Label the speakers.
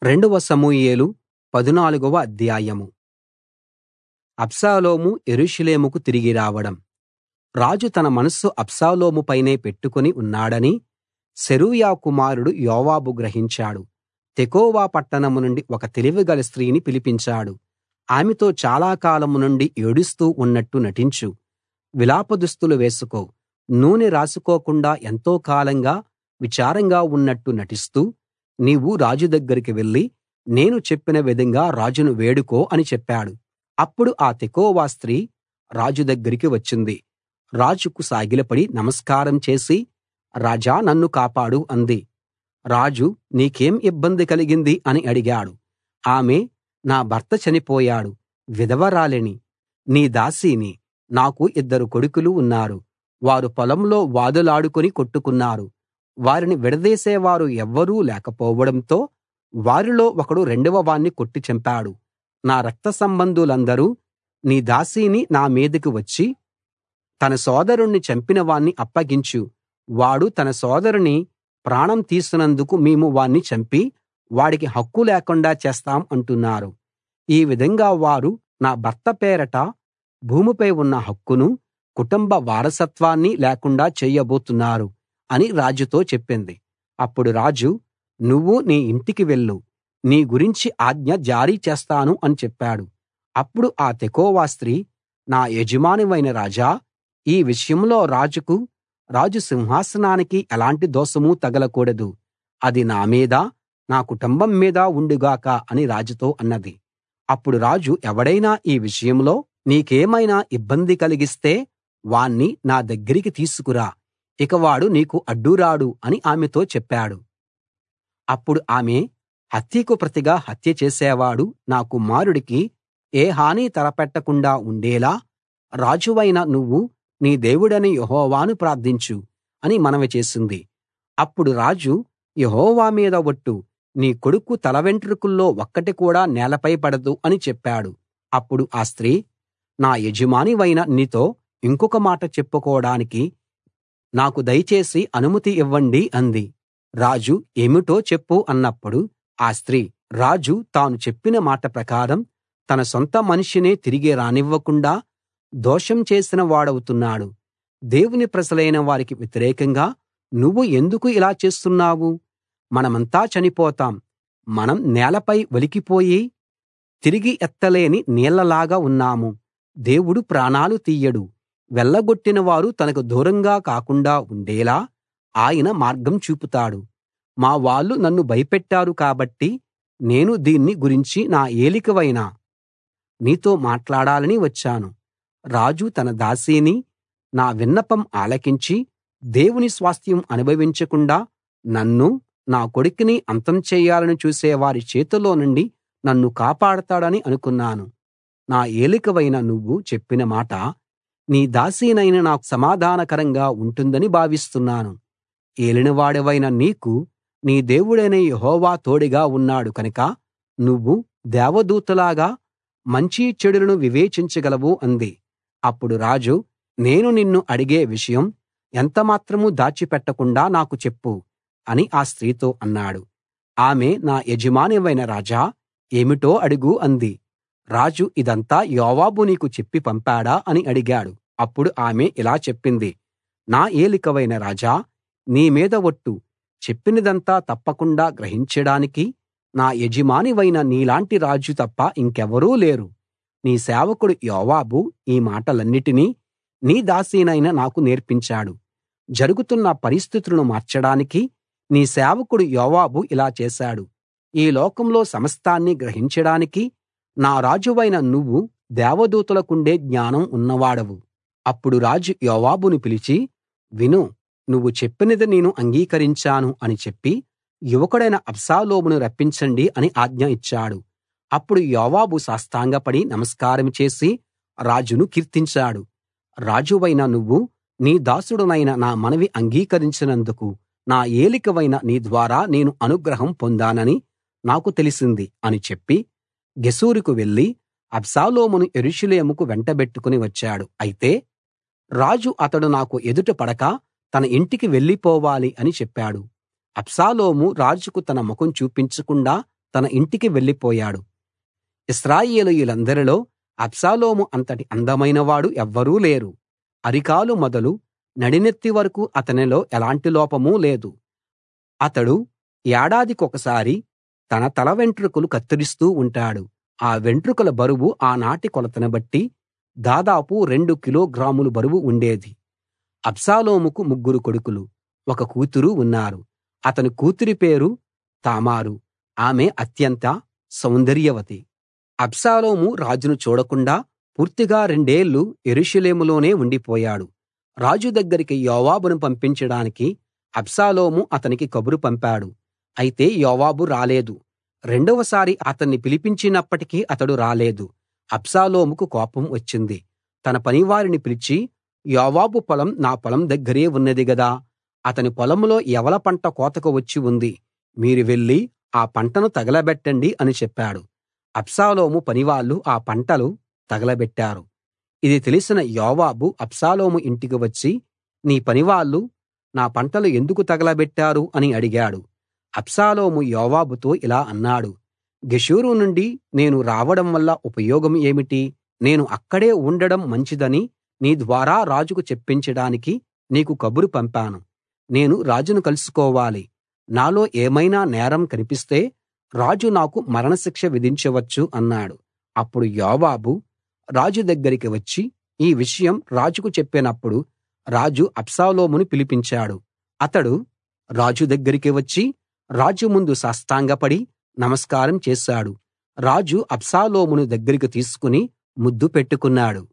Speaker 1: రెండవ సమూయేలు 14వ అధ్యాయం. అబ్షాలోము యెరూషలేముకు తిరిగి రావడం. రాజు తన మనస్సు అబ్షాలోము పైనే పెట్టుకుని ఉన్నాడని సెరూయా కుమారుడు యోవాబు గ్రహించాడు. తెకోవ పట్టణం నుండి ఒక తెలివిగల స్త్రీని పిలిపించాడు. ఆమెతో చాలా కాలం నుండి ఏడుస్తూ ఉన్నట్టు నటించు, విలాప దుస్తులు వేసుకో, నూనె రాసుకోకుండా ఎంతో కాలంగా విచారంగా ఉన్నట్టు నటిస్తూ నీవు రాజు దగ్గరికి వెళ్లి నేను చెప్పిన విధంగా రాజును వేడుకో అని చెప్పాడు. అప్పుడు ఆ తెకోవ స్త్రీ రాజు దగ్గరికి వచ్చింది. రాజుకు సాగిలపడి నమస్కారం చేసి, రాజా నన్ను కాపాడు అంది. రాజు నీకేం ఇబ్బంది కలిగింది అని అడిగాడు. ఆమె నా భర్త చనిపోయాడు, విధవరాలిని, నీ దాసీని. నాకు 2 కొడుకులు ఉన్నారు. వారు పొలంలో వాదులాడుకుని కొట్టుకున్నారు. వారిని విడదీసేవారు ఎవ్వరూ లేకపోవడంతో వారిలో ఒకడు రెండవ వాణ్ణి కొట్టి చంపాడు. నా రక్త సంబంధులందరూ నీ దాసీని నా మీదికి వచ్చి తన సోదరుణ్ణి చంపిన వాణ్ణి అప్పగించు, వాడు తన సోదరుని ప్రాణం తీసినందుకు మేము వాణ్ణి చంపి వాడికి హక్కు లేకుండా చేస్తాం అంటున్నారు. ఈ విధంగా వారు నా భర్త పేరట భూమిపై ఉన్న హక్కును, కుటుంబ వారసత్వాన్ని లేకుండా చేయబోతున్నారు అని రాజుతో చెప్పింది. అప్పుడు రాజు, నువ్వు నీ ఇంటికి వెళ్ళు, నీ గురించి ఆజ్ఞ జారీ చేస్తాను అని చెప్పాడు. అప్పుడు ఆ తెకోవ స్త్రీ, నా యజమానివైన రాజా, ఈ విషయంలో రాజు సింహాసనానికి ఎలాంటి దోషమూ తగలకూడదు. అది నా మీదా నా కుటుంబం మీదా ఉండుగాక అని రాజుతో అన్నది. అప్పుడు రాజు, ఎవడైనా ఈ విషయంలో నీకేమైనా ఇబ్బంది కలిగిస్తే వాణ్ణి నా దగ్గరికి తీసుకురా, ఇక వాడు నీకు అడ్డురాడు అని ఆమెతో చెప్పాడు. అప్పుడు ఆమె, హత్యకు ప్రతిగా హత్య చేసేవాడు నా కుమారుడికి ఏ హానీ తలపెట్టకుండా ఉండేలా రాజువైన నువ్వు నీ దేవుడైన యెహోవాను ప్రార్థించు అని మనవి చేసింది. అప్పుడు రాజు, యెహోవా మీద ఒట్టు, నీ కొడుకు తల వెంట్రుకల్లో ఒక్కటి కూడా నేలపై పడదు అని చెప్పాడు. అప్పుడు ఆ స్త్రీ, నా యజమానివైన నీతో ఇంకొక మాట చెప్పుకోడానికి నాకు దయచేసి అనుమతి ఇవ్వండి అంది. రాజు, ఏమిటో చెప్పు అన్నప్పుడు ఆ స్త్రీ, రాజు తాను చెప్పిన మాట ప్రకారం తన సొంత మనిషినే తిరిగి రానివ్వకుండా దోషం చేసిన వాడవుతున్నాడు. దేవుని ప్రజలైన వారికి వ్యతిరేకంగా నువ్వు ఎందుకు ఇలా చేస్తున్నావు? మనమంతా చనిపోతాం. మనం నేలపై ఒలికిపోయి తిరిగి ఎత్తలేని నీళ్లలాగా ఉన్నాము. దేవుడు ప్రాణాలు తీయడు. వెళ్ళగొట్టిన వారు తనకు దూరంగా కాకుండా ఉండేలా ఆయన మార్గం చూపుతాడు. మా వాళ్ళు నన్ను భయపెట్టారు కాబట్టి నేను దీన్ని గురించి నా ఏలికవైన నీతో మాట్లాడాలని వచ్చాను. రాజు తన దాసీని నా విన్నపం ఆలకించి దేవుని స్వాస్థ్యం అనుభవించకుండా నన్నూ నా కొడుకుని అంతం చేయాలని చూసే వారి చేతిలో నుండి నన్ను కాపాడతాడని అనుకున్నాను. నా ఏలికవైన నువ్వు చెప్పిన మాట నీ దాసీనైన నాకు సమాధానకరంగా ఉంటుందని భావిస్తున్నాను. ఏలినవాడివైన నీకు నీ దేవుడైన యెహోవా తోడుగా ఉన్నాడు కనుక నువ్వు దేవదూతలాగా మంచి చెడులను వివేచించగలవు అంది. అప్పుడు రాజు, నేను నిన్ను అడిగే విషయం ఎంతమాత్రం దాచిపెట్టకుండా నాకు చెప్పు అని ఆ స్త్రీతో అన్నాడు. ఆమె, నా యజమానివైన రాజా, ఏమిటో అడుగు అంది. రాజు, ఇదంతా యోవాబు నీకు చెప్పి పంపాడా అని అడిగాడు. అప్పుడు ఆమె ఇలా చెప్పింది, నా ఏలికవైన రాజా, నీ మీద ఒట్టు, చెప్పినదంతా తప్పకుండా గ్రహించడానికి నా యజమానివైన నీలాంటి రాజు తప్ప ఇంకెవరూ లేరు. నీ సేవకుడు యోవాబు ఈ మాటలన్నిటినీ నీ దాసీనైన నాకు నేర్పించాడు. జరుగుతున్న పరిస్థితులను మార్చడానికి నీ సేవకుడు యోవాబు ఇలా చేశాడు. ఈ లోకంలో సమస్తాన్ని గ్రహించడానికి నా రాజువైన నువ్వు దేవదూతలకుండే జ్ఞానం ఉన్నవాడవు. అప్పుడు రాజు యోవాబును పిలిచి, విను, నువ్వు చెప్పినది నేను అంగీకరించాను అని చెప్పి యువకుడైన అబ్షాలోమును రప్పించండి అని ఆజ్ఞ ఇచ్చాడు. అప్పుడు యోవాబు సాష్టాంగపడి నమస్కారం చేసి రాజును కీర్తించాడు. రాజువైన నువ్వు నీ దాసుడనైన నా మనవి అంగీకరించినందుకు నా ఏలికవైన నీ ద్వారా నేను అనుగ్రహం పొందానని నాకు తెలిసింది అని చెప్పి గెషూరుకు వెళ్లి అబ్షాలోమును యెరూషలేముకు వెంటబెట్టుకుని వచ్చాడు. అయితే రాజు అతడు నాకు ఎదుట పడక తన ఇంటికి వెళ్ళిపోవాలి అని చెప్పాడు. అబ్షాలోము రాజుకు తన ముఖం చూపించకుండా తన ఇంటికి వెళ్ళిపోయాడు. ఇశ్రాయేలీయులందరిలో అబ్షాలోము అంతటి అందమైనవాడు ఎవ్వరూ లేరు. అరికాలు మొదలు నడినెత్తి వరకూ అతనిలో ఎలాంటి లోపమూ లేదు. అతడు ఏడాదికొకసారి తన తల వెంట్రుకలు కత్తిరిస్తూ ఉంటాడు. ఆ వెంట్రుకల బరువు ఆనాటి కొలతను బట్టి దాదాపు 2 కిలోగ్రాముల బరువు ఉండేది. అబ్షాలోముకు 3 కొడుకులు, 1 కూతురు ఉన్నారు. అతని కూతురి పేరు తామారు. ఆమె అత్యంత సౌందర్యవతి. అబ్షాలోము రాజును చూడకుండా పూర్తిగా 2 ఏళ్ళు యెరూషలేములోనే ఉండిపోయాడు. రాజు దగ్గరికి యోవాబును పంపించడానికి అబ్షాలోము అతనికి కబురు పంపాడు. అయితే యోవాబు రాలేదు. రెండవసారి అతన్ని పిలిపించినప్పటికీ అతడు రాలేదు. అబ్షాలోముకు కోపం వచ్చింది. తన పనివారిని పిలిచి, యోవాబు పొలం నా పొలం దగ్గరే ఉన్నది గదా! అతని పొలంలో యవల పంట కోతకు వచ్చి ఉంది. మీరు వెళ్లి ఆ పంటను తగలబెట్టండి అని చెప్పాడు. అబ్షాలోము పనివాళ్ళు ఆ పంటలు తగలబెట్టారు. ఇది తెలిసిన యోవాబు అబ్షాలోము ఇంటికి వచ్చి, నీ పనివాళ్ళు నా పంటలు ఎందుకు తగలబెట్టారు అని అడిగాడు. అబ్షాలోము యోవాబుతో ఇలా అన్నాడు, గెషూరు నుండి నేను రావడం వల్ల ఉపయోగం ఏమిటి? నేను అక్కడే ఉండడం మంచిదని నీ ద్వారా రాజుకు చెప్పించడానికి నీకు కబురు పంపాను. నేను రాజును కలుసుకోవాలి. నాలో ఏమైనా నేరం కనిపిస్తే రాజు నాకు మరణశిక్ష విధించవచ్చు అన్నాడు. అప్పుడు యోవాబు రాజు దగ్గరికి వచ్చి ఈ విషయం రాజుకు చెప్పినప్పుడు రాజు అబ్షాలోమును పిలిపించాడు. అతడు రాజు దగ్గరికి వచ్చి రాజు ముందు సాష్టాంగపడి నమస్కారం చేశాడు. రాజు అబ్షాలోమును దగ్గరికి తీసుకుని ముద్దు పెట్టుకున్నాడు.